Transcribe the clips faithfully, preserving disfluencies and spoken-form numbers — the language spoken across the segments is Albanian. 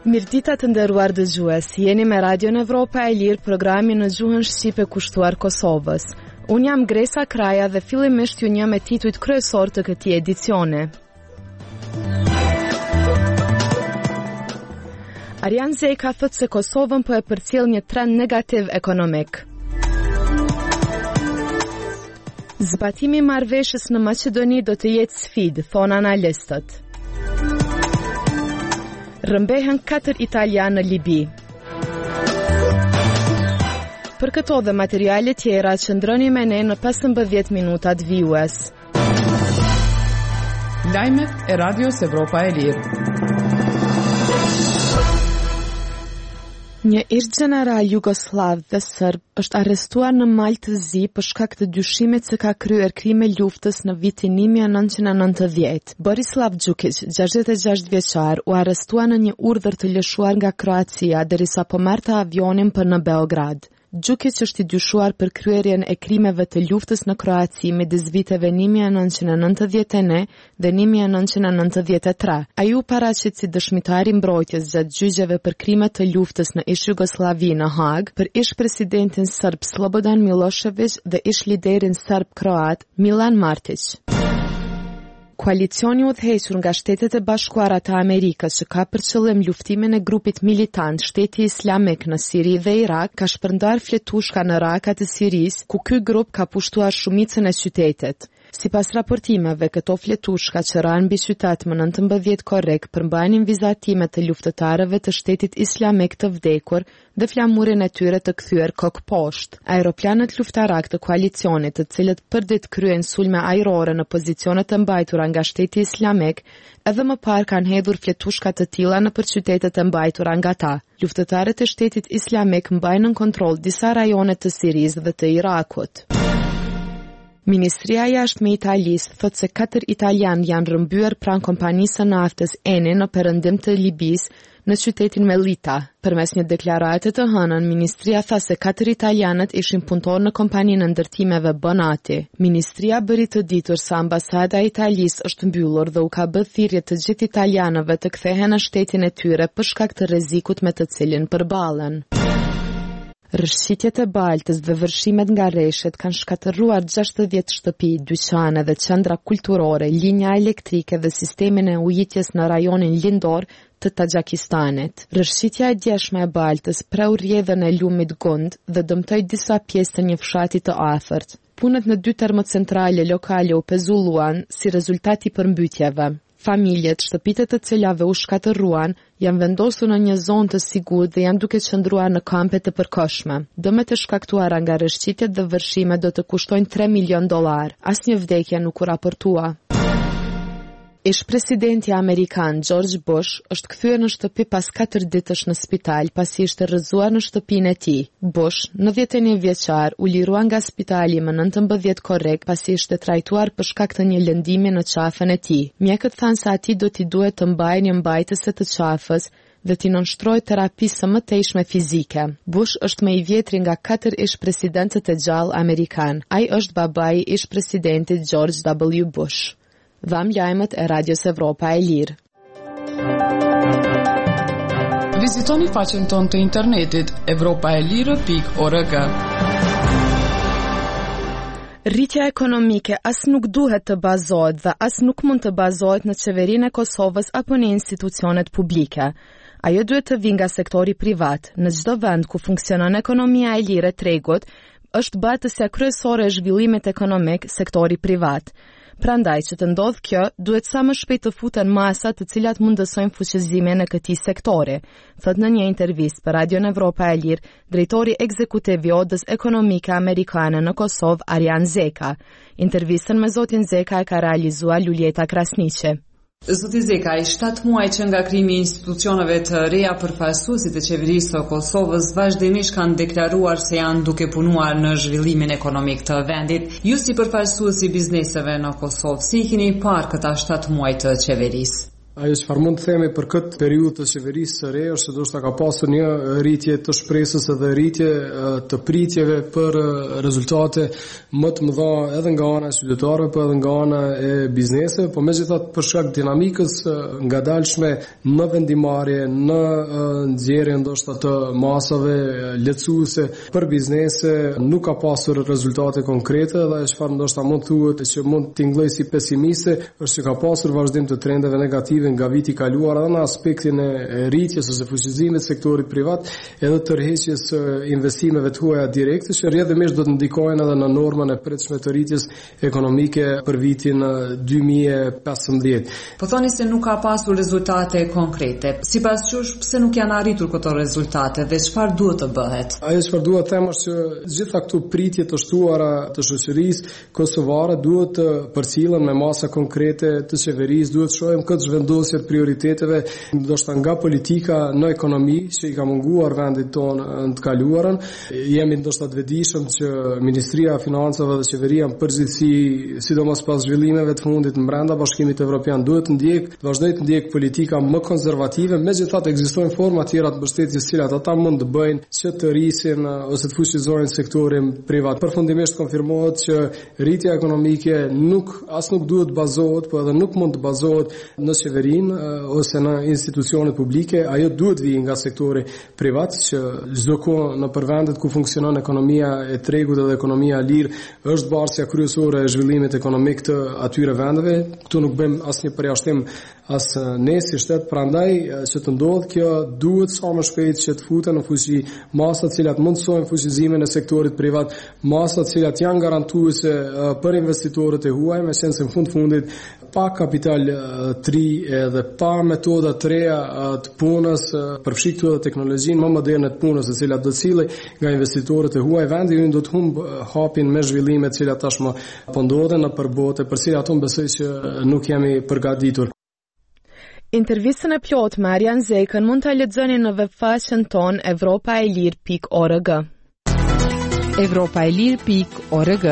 Mirdita të nderuar dëgjues, jeni me Radion Evropa e Lirë, programi në gjuhën shqipe kushtuar Kosovës. Unë jam Gresa Kraja dhe fillimisht ju një me titujt kryesor të këtij edicione. Arjan Zeka thot se Kosovën po e përcjell një trend negativ ekonomik. Zbatimi i marrëveshjes në Maqedoni do të jetë sfidë, thon analistët. Rëmbehen katër italianë në Libi. Për këto dhe materiale tjera, qëndroni me ne në pesëmbëdhjetë minutat vijues. Lajmet e Radios Evropa e Lirë. Një ish general jugoslav dhe serb është arrestuar në Malë të Zi për shkak të dyshimit se ka kryer krime luftës në vitin një mijë e nëntëqind e nëntëdhjetë. Borislav Đukić, gjashtëdhjetë e gjashtë vjeçar, u arrestua në një urdhër të lëshuar nga Kroacia derisa po merrte avionin për në Beograd. Đukić është i dyshuar për kryerjen e krimeve të luftës në Kroaci midis viteve një mijë e nëntëqind e nëntëdhjetë e një dhe një mijë e nëntëqind e nëntëdhjetë e tre. Ai u paraqit si dëshmitar i mbrojtjes gjatë gjyqjeve për krime të luftës në ish Jugosllavi në Hag për ish presidentin serb Slobodan Milošević dhe ish liderin serb kroat Milan Martić. Koalicioni udhëhequr nga Shtetet e Bashkuara të Amerikës që ka për qëllim luftimin e grupit militant Shteti Islamik në Siri dhe Irak ka shpërndar fletushka në raka të Sirisë, ku ky grup ka pushtuar shumicën e qytetit. Sipas raportimeve, këto fletushka që ranë mbi qytet më nëntëmbëdhjetë korrik përmbajnin vizatime të luftëtarëve të Shtetit Islamik të vdekur dhe flamurin e tyre të kthyer kokë poshtë. Aeroplanët luftarak të koalicionit, të cilët përdit kryen sulme ajrore në pozicionet të mbajtura nga Shteti Islamik, edhe më parë kanë hedhur fletushka të tilla nëpër qytetet e mbajtura nga ta. Luftëtarët e Shtetit Islamik mbajnë në kontroll disa rajone të Sirisë dhe të Irakut. Ministria e Jashtme e Italisë thot se katër italianë janë rrëmbyer pranë kompanisë së naftës Eni në perëndim të Libisë në qytetin Mellita. Përmes një deklarate të hënën, ministria tha se katër italianët ishin punëtorë në kompaninë ndërtimeve Bonati. Ministria bëri të ditur se ambasada e Italisë është mbyllur dhe u ka bërë thirrje të gjithë italianëve të kthehen në shtetin e tyre për shkak të rrezikut me të cilin përballen. Rrshqitjet e Baltës dhe vërshimet nga rreshet kanë shkatërruar gjashtëdhjetë shtëpi, dyqane dhe qendra kulturore, linja elektrike dhe sistemin e ujitjes në rajonin lindor të Taxhikistanit. Rrshqitja e djeshme e Baltës preu rrjedhën e lumit Gund dhe dëmtoi disa pjesë të një fshati të afërt. Punët në dy termocentrale lokale u pezulluan si rezultat i përmbytjeve. Familjet, shtëpitë të cilave u shkatërruan, janë vendosur në një zonë të sigurt dhe janë duke qëndruar në kampe të përkohshme. Dëmet e shkaktuara nga rrshqitjet dhe vërshimet do të kushtojnë tre milion dollar. Asnjë vdekje nuk u raportua. Ish presidenti Amerikan George Bush është kthyer në shtëpi pas katër ditësh në spital pasi ishte rrëzuar në shtëpinë e tij. Bush, nëntëdhjetë e një vjeçar, u lirua nga spitali më nëntëmbëdhjetë korrik pasi ishte trajtuar për shkak të një lëndimi në qafën e tij. Mjekët thanë se atij do t'i duhet të mbajë një mbajtëse të qafës dhe t'i nënshtrojë terapi së mëtejshme fizike. Bush është më i vjetri nga katër ish presidentët e gjallë amerikan. Ai është babai i ish presidentit George W. Bush. Dham lajmet e Radios Evropa e Lirë. Vizitoni faqen tonë të internetit evropaelire pikë org. Rritja ekonomike as nuk duhet të bazohet dhe as nuk mund të bazohet në qeverinë e Kosovës apo në institucionet publike. Ajo duhet të vijë nga sektori privat. Në çdo vend ku funksionon ekonomia e lirë e tregut, është batësja kryesore e zhvillimit ekonomik sektori privat. Prandaj që të ndodh kjo, duhet sa më shpejt të futen masa të cilat mundësojnë fuqizimin e këtij sektori, thot në një intervistë për Radion Evropa e Lirë, drejtori ekzekutiv i Odës Ekonomike Amerikane në Kosovë, Arjan Zeka. Intervistën me zotin Zeka e ka realizuar Luljeta Krasniqi. Zoti Zeka, i shtatë muaj që nga krimi i institucioneve të reja përfaqësuesit e qeverisë së Kosovës vazhdimisht kanë deklaruar se janë duke punuar në zhvillimin ekonomik të vendit. Ju si përfaqësues i bizneseve në Kosovë, si i keni parë këta shtatë muaj të qeverisë? Ajo çfarë mund të themi për këtë periudhë të qeverisë së re është se do të ka pasur një rritje të shpresës edhe rritje të pritjeve për rezultate më të mëdha edhe nga ana e qytetarëve, por edhe nga ana e bizneseve, por megjithatë për shkak të dinamikës ngadalshme në vendimarrje, në nxjerrje ndoshta të masave lehtësuese për biznese, nuk ka pasur rezultate konkrete dhe ajo çfarë ndoshta mund thuhet që mund të tingëlloj si pesimiste është që ka pasur vazhdim të trendeve negative nga viti i kaluar edhe në aspektin e rritjes ose fuqizimit të sektorit privat edhe tërheqjes së investimeve të huaja direkte që rrjedhimisht do të ndikojnë edhe në normën e pritshme të rritjes ekonomike për vitin dy mijë e pesëmbëdhjetë. Po thoni se nuk ka pasur rezultate konkrete. Sipas jush pse nuk janë arritur këto rezultate dhe çfarë duhet të bëhet? Ajo çfarë duhet të them është që gjitha këto pritje të shtuara të shoqërisë kosovare duhet të përcillen me masa konkrete të qeverisë, duhet të shohim këtë vendosjet prioriteteve ndoshta nga politika në ekonomi që i ka munguar vendit tonë në të kaluarën. Jemi ndoshta të vetëdijshëm që Ministria e Financave dhe qeveria në përgjithësi, sidomos pas zhvillimeve të fundit brenda Bashkimit Evropian, duhet të ndjek, të vazhdojë të ndjek politika më konservative, megjithatë ekzistojnë forma tjera të mbështetjes të cilat ata mund të bëjnë që të rrisin ose të fuqizojnë sektorin privat. Përfundimisht konfirmohet që rritja ekonomike nuk as nuk duhet bazohet, por edhe nuk mund të bazohet në qeverinë ose në institucionet publike, ajo duhet vijë nga sektori privat që çdo kohë në përvendet ku funksionon ekonomia e tregut dhe ekonomia e lirë është barsja kryesore e zhvillimit ekonomik të atyre vendeve. Këtu nuk bëjmë asnjë përjashtim as ne si shtet, prandaj që të ndodh kjo duhet sa më shpejt që të futen në fuqi masa të cilat mundsojnë fuqizimin e sektorit privat, masa të cilat janë garantuese për investitorët e huaj, me qenë se në fund fundit pa kapital të ri edhe pa metoda të reja të punës, përfshi këtu edhe teknologjinë më moderne të punës, e cilat do të cilë nga investitorët e huaj, vendi ynë do të humb hapin me zhvillime të cilat tashmë po ndodhen në përbote, për cilat unë besoj që nuk jemi përgatitur. Intervistën e plot me Arjan Zekën mund ta lexoni në webfaqen ton evropaelir pikë org. evropaelir pikë org.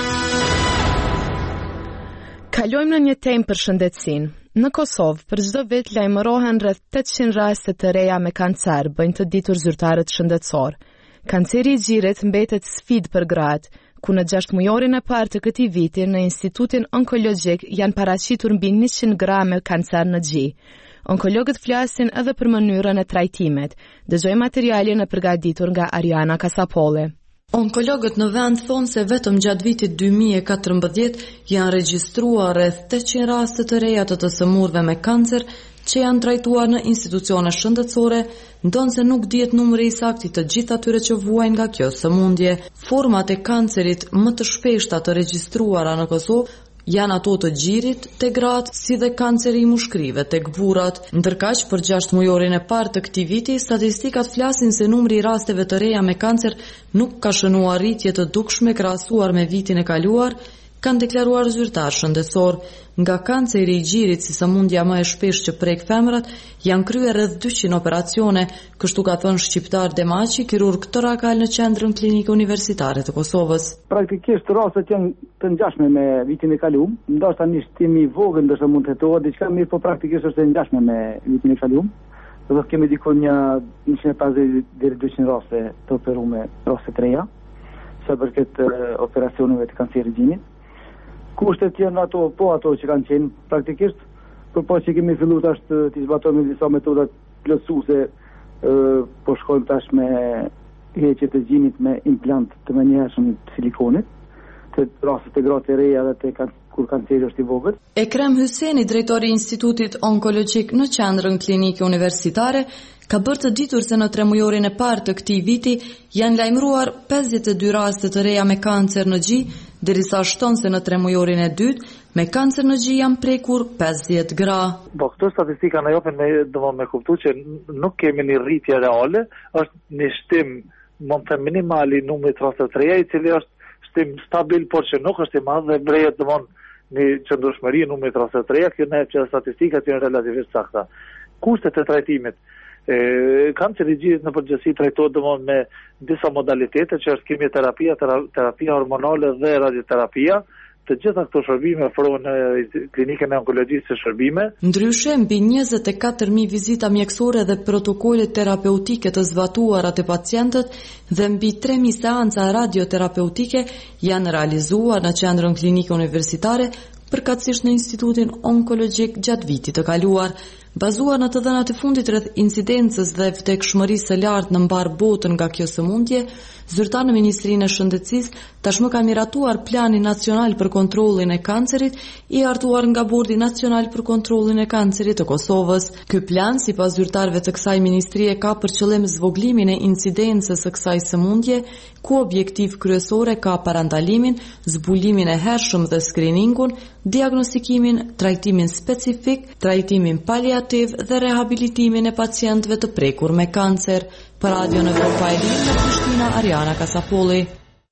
Kalojmë në një temë për shëndetësinë. Në Kosovë, për çdo vit lajmërohen rreth tetëqind raste të reja me kancer, bëjnë të ditur zyrtarët shëndetësor. Kanceri i gjirit mbetet sfidë për gratë, ku në gjashtë mujorin e parë të këtij viti në Institutin Onkologjik janë paraqitur mbi njëqind gra me kancer në gjë. Onkologët flasin edhe për mënyrën e trajtimit. Dëgjojmë materialin e përgatitur nga Ariana Kasapolli. Onkologët në vend thonë se vetëm gjatë vitit dy mijë e katërmbëdhjetë janë regjistruar rreth tetëqind raste të reja të të sëmurëve me kancer që janë trajtuar në institucione shëndetësore, ndonse nuk dihet numri i saktë të gjithë atyre që vuajnë nga kjo sëmundje. Format e kancerit më të shpeshta të regjistruara në Kosovë janë ato të gjirit te gratë, si dhe kanceri i mushkrive tek burrat. Ndërkaq, për gjashtë mujorin e parë të këtij viti, statistikat flasin se numri i rasteve të reja me kancer nuk ka shënuar rritje të dukshme krahasuar me vitin e kaluar, kanë deklaruar zyrtar shëndetësor. Nga kanceri i gjirit si sëmundja më e shpesh që prek femrat, janë kryer rreth dyqind operacione, kështu ka thënë shqiptar Demaçi, kirurg torakal në Qendrën Klinike Universitare të Kosovës. Praktikisht rastet janë të ngjashme me vitin e kaluar, ndoshta një shtim i vogël ndoshta mund të thetohet diçka mirë, po praktikisht është e ngjashme me vitin e kaluar. Do kemi dikon një njëqind e pesëdhjetë deri dyqind raste të operuar, raste të reja, sa përket operacioneve të kancerit gjinit. Kushtet janë ato, po ato që kanë qenë praktikisht, por po që kemi filluar tash të, të zbatojmë disa metoda plotësuese, po shkojmë tash me heqje të gjinit me implant të menjëhershëm të silikonit, të rastet e gratë e reja dhe të kur kanceri është i vogël. Ekrem Hyseni, drejtori i Institutit Onkologjik në Qendrën Klinike Universitare, ka bërë të ditur se në tremujorin e parë të këtij viti janë lajmëruar pesëdhjetë e dy raste të reja me kancer në gjë, derisa shton se në tremujorin e dytë me kancer në gjë janë prekur pesëdhjetë gra. Po këto statistika na japin me domosdoshmë me kuptu që nuk kemi një rritje reale, është një shtim mund të minimal i numrit rasteve të reja, i cili është shtim stabil, por që nuk është i madh dhe brehet domosdoshmë një qëndrueshmëri në numrit rasteve të reja, kjo ne që statistikat janë relativisht sakta. Kushtet e trajtimit. E, kanceri i gjirit në përgjithësi trajtohet domosdoshmë me disa modalitete që është kimioterapia, terapia hormonale dhe radioterapia. të gjitha këto shërbime ofrohen në klinikën e onkologjisë së shërbime. Ndryshe, mbi njëzet e katër mijë vizita mjekësore dhe protokole terapeutike të zbatuara te pacientët dhe mbi tre mijë seanca radioterapeutike janë realizuar në qendrën klinike universitare, përkatësisht në Institutin Onkologjik gjatë vitit të kaluar. Bazuar në të dhënat e fundit rreth incidencës dhe vdekshmërisë së lartë në mbar botën nga kjo sëmundje, zyrtar në Ministrinë e Shëndetësisë tashmë ka miratuar Plani Nacional për Kontrollin e Kancerit i hartuar nga Bordi Nacional për Kontrollin e Kancerit të Kosovës. Ky plan, sipas zyrtarëve të kësaj ministrie, ka për qëllim zvoglimin e incidencës së kësaj sëmundje, ku objektiv kryesore ka parandalimin, zbulimin e hershëm dhe skriningun, diagnostikimin, trajtimin specifik, trajtimin paliativ dhe rehabilitimin e pacientëve të prekur me kancer. Për Radio Evropa e Lirë, në Prishtina, Ariana Kasapolli.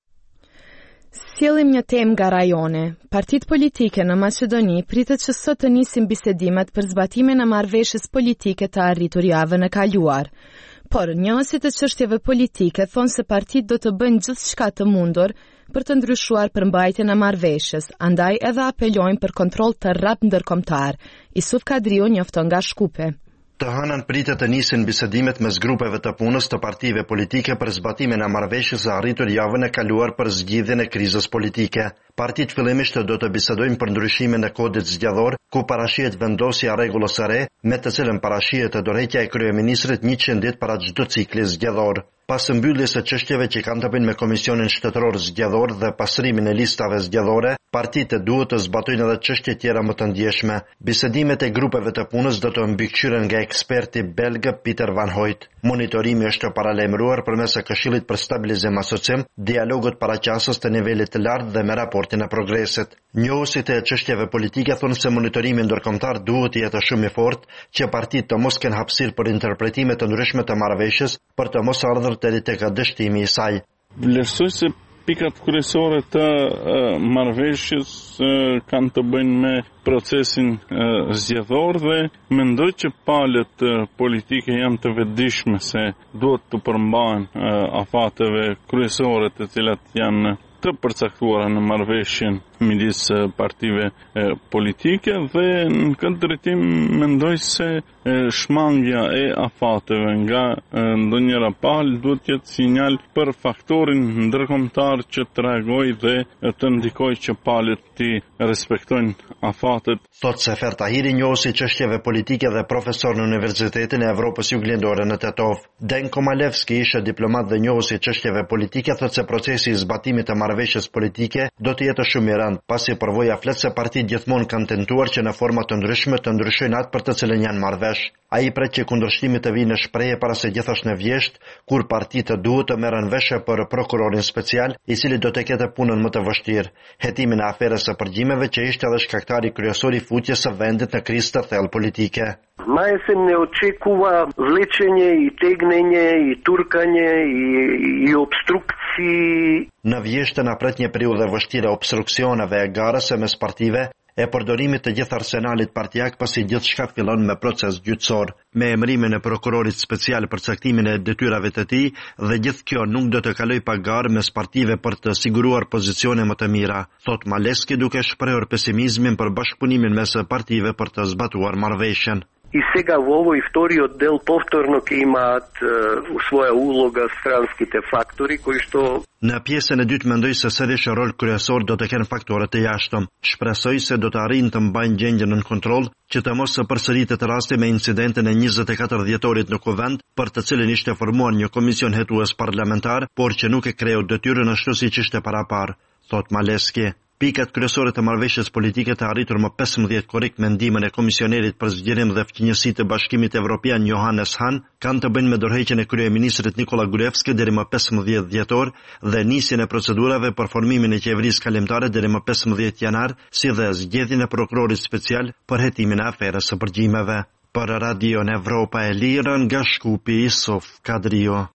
Sjellim një temë nga rajone. Partitë politike në Maqedoni pritet që sot të nisin bisedimet për zbatimin e marrëveshjes politike të arritur javën e kaluar. Por njohësit e çështjeve politike thonë se partitë do të bëjnë gjithçka të mundur për të ndryshuar përmbajtjen e marrëveshjes, andaj edhe apelojnë për kontroll të rrap ndërkombëtar. Isuf Kadriu njofton nga Shkupe. Të hënën pritet të nisin bisedimet mes grupeve të punës të partive politike për zbatimin e marrëveshjes së arritur javën e kaluar për zgjidhjen e krizës politike. Partitë fillimisht do të bisedojnë për ndryshimin e kodit zgjedhor, ku parashihet vendosja e rregullës së re, me të cilën parashihet të dorëheqja e kryeministrit njëqind ditë para çdo cikli zgjedhor. Pas mbylljes së çështjeve që kanë të bëjnë me Komisionin Shtetëror Zgjedhor dhe pasrimin e listave zgjedhore, partitë duhet të zbatojnë edhe çështje tjera më të ndjeshme. Bisedimet e grupeve të punës do të mbikëqyren nga eksperti belg Pieter van Hoyt. Monitorimi është paralajmëruar përmes së Këshillit për Stabilizim Asocim, dialogut paraqasës të nivelit të lartë dhe me raportin e progresit. Njohësit e çështjeve politike thonë se monitorimi ndërkombëtar duhet të jetë shumë i fortë, që partitë të mos kenë hapësirë për interpretime të ndryshme të marrëveshjes, për të mos ardhur deri tek dështimi i saj. Vlerësoj se pikat kryesore të uh, marrëveshjes uh, kanë të bëjnë me procesin uh, zgjedhor dhe mendoj që palët uh, politike janë të vetëdijshme se duhet të përmbahen uh, afateve kryesore të cilat janë të përcaktuara në marrëveshjen midis partive e, politike dhe në këtë drejtim mendoj se e, shmangja e afateve nga e, ndonjëra palë duhet të jetë sinjal për faktorin ndërkombëtar që të reagojë dhe e, të ndikojë që palët të respektojnë afatet. Thot Sefer Tahiri, njohësi çështjeve politike dhe profesor në Universitetin e Evropës Juglindore në Tetov. Denko Malevski, ishte diplomat dhe njohësi çështjeve politike, thot se procesi i zbatimit të marrëveshjes politike do të jetë shumë i rëndë, pasi përvoja flet se partitë gjithmonë kanë tentuar që në forma të ndryshme të ndryshojnë atë për të cilën janë marrëvesh. Ai pret që kundërshtimit të vinë në shprehje para se gjithashtu në vjesht, kur partitë duhet të merren veshe për prokurorin special, i cili do të ketë punën më të vështirë, hetimin e aferës së përgjimeve që ishte edhe shkaktari kryesor i futjes së vendit në krizë të thellë politike. Mai se ne očekuva vlečenje i tegnenje i turkanje i, i obstrukciji. Në vjeshtën na pret një periudhë vështire obstruksioneve e garës mes partive, e përdorimit të gjithë arsenalit partijak, pasi gjithçka fillon me proces gjyqësor, me emërimin e prokurorit special për caktimin e detyrave të tij, dhe gjithë kjo nuk do të kaloj pa garë mes partive për të siguruar pozicione më të mira, thot Maleski, duke shprehur pesimizmin për bashkëpunimin mes partive për të zbatuar marrëveshjen. I сега во овој вториот дел повторно ќе имаат uh, своја улога странските фактори кои што Në pjesën e dytë mendoj se sërish rol kryesor do të kenë faktorët e jashtëm. Shpresoj se do të arrijnë të mbajnë gjendjen në kontroll, që të mos së përsëritet rasti me incidenten e njëzet e katër dhjetorit në Kuvend, për të cilin ishte formuar një komision hetues parlamentar, por që nuk e kreu detyrën ashtu siç ishte parapar, thot Maleski. Pikat kryesore të marrëveshjes politike të arritur më pesëmbëdhjetë korrik me ndihmën e komisionerit për zgjerim dhe fqinjësi të Bashkimit Evropian Johannes Hahn kanë të bëjnë me dorëheqjen e kryeministrit Nikola Gruevski deri më pesëmbëdhjetë dhjetor dhe nisjen e procedurave për formimin e qeverisë kalimtare deri më pesëmbëdhjetë janar, si dhe zgjedhjen e prokurorit special për hetimin e aferës së përgjimeve. Për Radio Evropa e Lirë, nga Shkupi, Isuf Kadrio.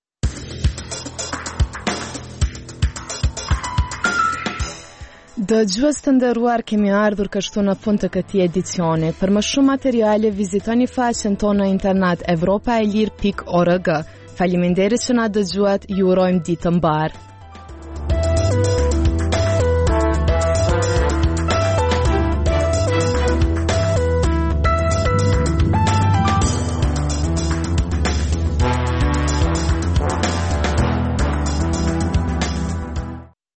Dëgjues të nderuar, kemi ardhur kështu në fund të këtij edicioni. Për më shumë materiale vizitoni faqen tonë në internet evropaelir pikë org. Faleminderit që na dëgjuat, ju urojmë ditë të mbarë.